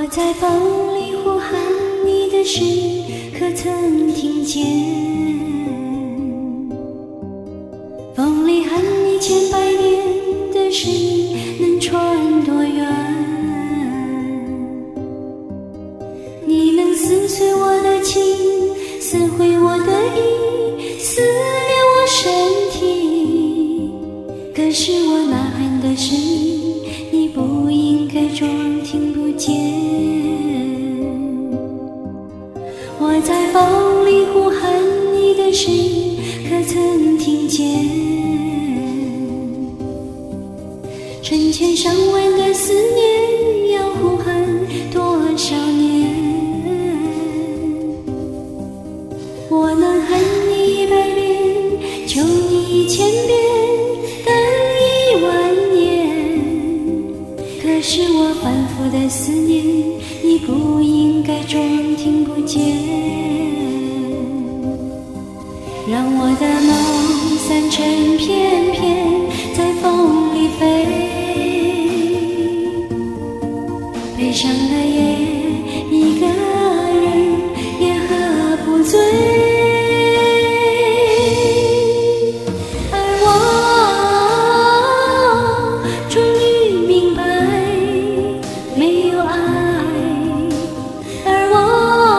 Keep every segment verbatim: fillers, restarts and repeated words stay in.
我在风里呼喊你的诗，可曾听见？风里喊你千百年的诗，能传多远？你能撕碎我的情，撕毁我的意，撕裂我身体。可是我呐喊的声音，你不应该装听不见。我在风里呼喊你的诗，可曾听见？成千上万的思念，要呼喊多少年？我能喊你一百遍，求你一千遍，等一万年。可是我反复的思念，你不应该装听不见。让我的梦散成片片，在风里飞，悲伤的夜，一个人也喝不醉。而我终于明白，没有爱。而我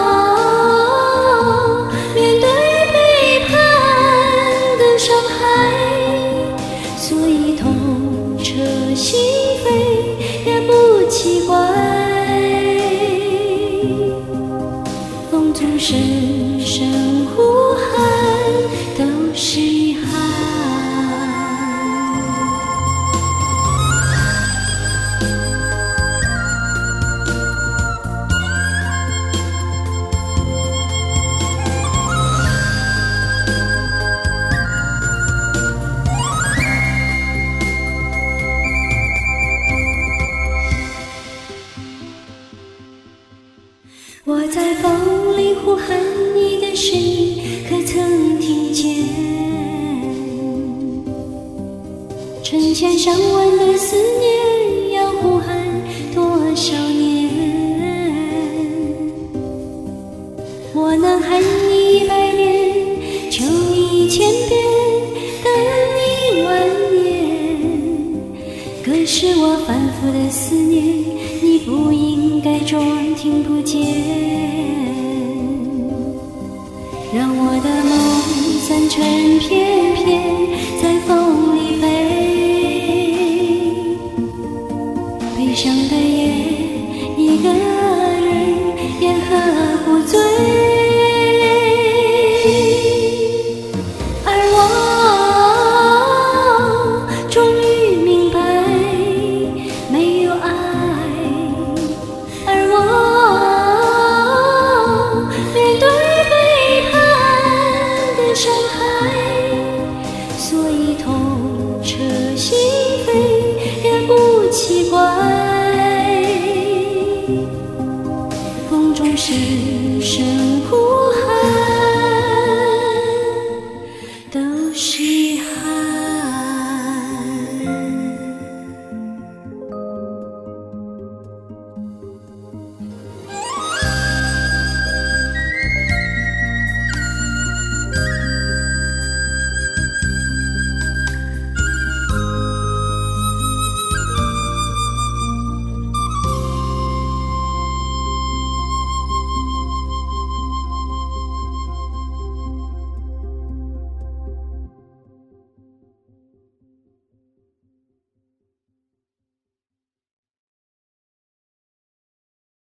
面对背叛的伤害，所以痛彻心扉也不奇怪。风中声声呼喊，都是遗憾。我在风里呼喊你的诗，可曾听见？成千上万的思念，要呼喊多少年？我能喊你一百遍，求你一千遍，等一万年。可是我反复的思念，你不应该装听不见。让我的梦散成片片，在风里飞，悲伤的夜，一个人也喝不醉。而我终于明白，没有爱。而我面对背叛的伤害，所以痛彻心扉